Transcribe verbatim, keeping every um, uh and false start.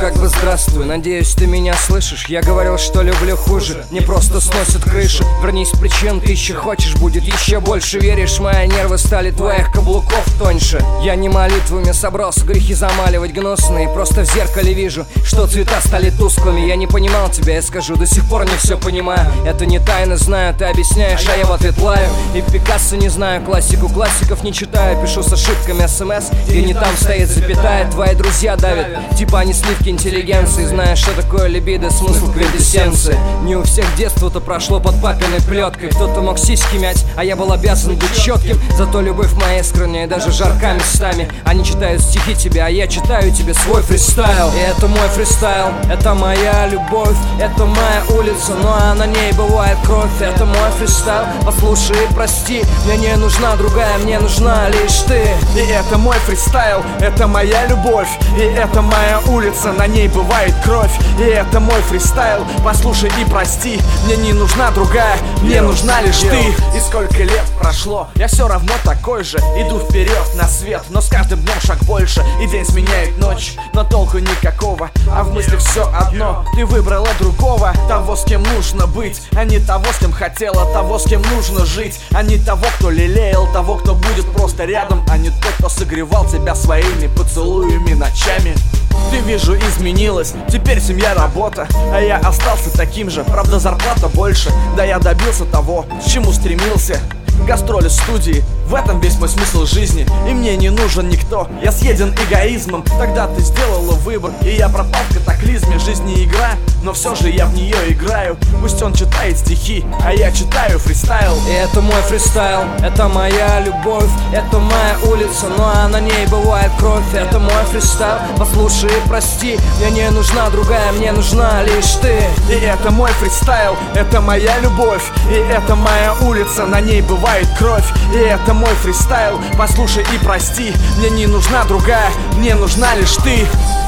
как бы здравствуй, надеюсь, ты меня слышишь. Я говорил, что люблю хуже, не просто сносит крышу. Вернись, причин ты еще хочешь, будет еще больше. Веришь, мои нервы стали твоих каблуков тоньше. Я не молитвами собрался грехи замаливать гнусные, просто в зеркале вижу, что цвета стали тусклыми. Я не понимал тебя, я скажу, до сих пор не все понимаю. Это не тайна, знаю, ты объясняешь, а я в ответ лаю. И Пикассо не знаю, классику классиков не читаю. Пишу с ошибками смс, и не там стоит запятая. Твои друзья давят, типа они сливки интеллигенции. Знаешь, что такое либидо, смысл квинтэссенции. Не у всех детство-то прошло под папиной плеткой. Кто-то мог сиськи мять, а я был обязан быть четким. Зато любовь моя искренняя, даже жарка местами. Они читают стихи тебе, а я читаю тебе свой фристайл. И это мой фристайл, это моя любовь, это моя улица, ну а на ней бывает кровь. Это мой фристайл, послушай и прости. Мне не нужна другая, мне нужна лишь ты. И это мой фристайл, это моя любовь, и это моя улица, на ней бывает кровь. И это мой фристайл, послушай и прости. Мне не нужна другая, мне нужна лишь ты. И сколько лет прошло, я все равно такой же. Иду вперед на свет, но с каждым днем шаг больше. И день сменяет ночь, но толку никакого. А в мыслях все одно, ты выбрала другого. Того, с кем нужно быть, а не того, с кем хотела. Того, с кем нужно жить, а не того, кто лелеял. Того, кто будет просто рядом, а не тот, кто согревал тебя своими поцелуями ночами. Ты, вижу, изменилась, теперь семья, работа, а я остался таким же, правда зарплата больше. Да я добился того, к чему стремился. Гастроли, студии, в этом весь мой смысл жизни. И мне не нужен никто, я съеден эгоизмом. Тогда ты сделала выбор, и я пропал в катаклизме. Жизнь не игра, но все же я в нее играю. Пусть он читает стихи, а я читаю фристайл. И это мой фристайл, это моя любовь, это моя улица, ну а на ней бывает кровь. Это мой фристайл, послушай и прости. Мне не нужна другая, мне нужна лишь ты. И это мой фристайл, это моя любовь, и это моя улица, на ней бывает кровь. И это мой фристайл, послушай и прости. Мне не нужна другая, мне нужна лишь ты.